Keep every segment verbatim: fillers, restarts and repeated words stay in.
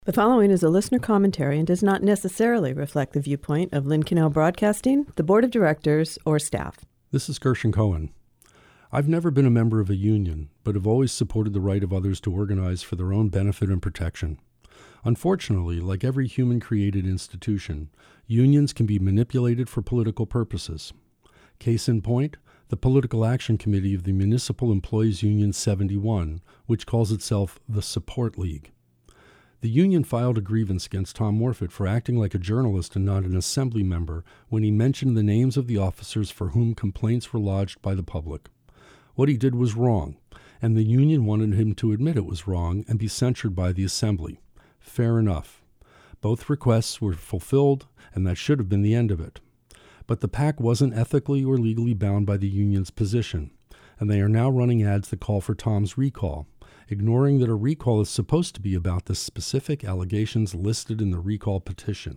The following is a listener commentary and does not necessarily reflect the viewpoint of Lynn Canal Broadcasting, the Board of Directors, or staff. This is Gershon Cohen. I've never been a member of a union, but have always supported the right of others to organize for their own benefit and protection. Unfortunately, like every human-created institution, unions can be manipulated for political purposes. Case in point, the Political Action Committee of the Municipal Employees Union seventy-one, which calls itself the Support League. The union filed a grievance against Tom Morfitt for acting like a journalist and not an assembly member when he mentioned the names of the officers for whom complaints were lodged by the public. What he did was wrong, and the union wanted him to admit it was wrong and be censured by the assembly. Fair enough. Both requests were fulfilled, and that should have been the end of it. But the PAC wasn't ethically or legally bound by the union's position, and they are now running ads that call for Tom's recall, ignoring that a recall is supposed to be about the specific allegations listed in the recall petition.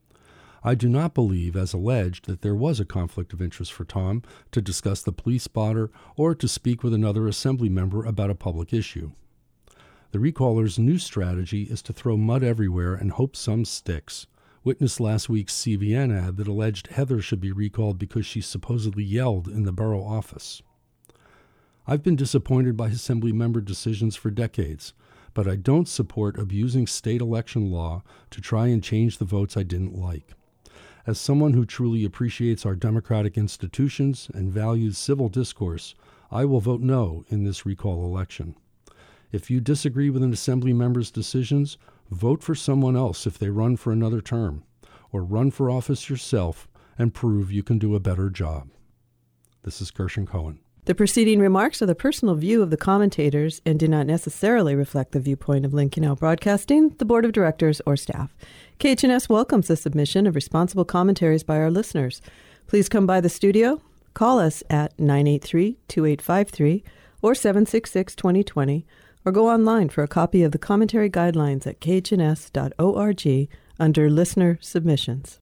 I do not believe, as alleged, that there was a conflict of interest for Tom to discuss the police spotter or to speak with another assembly member about a public issue. The recaller's new strategy is to throw mud everywhere and hope some sticks. Witness last week's C V N ad that alleged Heather should be recalled because she supposedly yelled in the borough office. I've been disappointed by assembly member decisions for decades, but I don't support abusing state election law to try and change the votes I didn't like. As someone who truly appreciates our democratic institutions and values civil discourse, I will vote no in this recall election. If you disagree with an assembly member's decisions, vote for someone else if they run for another term, or run for office yourself and prove you can do a better job. This is Gershon Cohen. The preceding remarks are the personal view of the commentators and do not necessarily reflect the viewpoint of Lynn Canal Broadcasting, the Board of Directors, or staff. K H N S welcomes the submission of responsible commentaries by our listeners. Please come by the studio, call us at nine eight three, two eight five three or seven six six, two zero two zero, or go online for a copy of the commentary guidelines at k h n s dot org under Listener Submissions.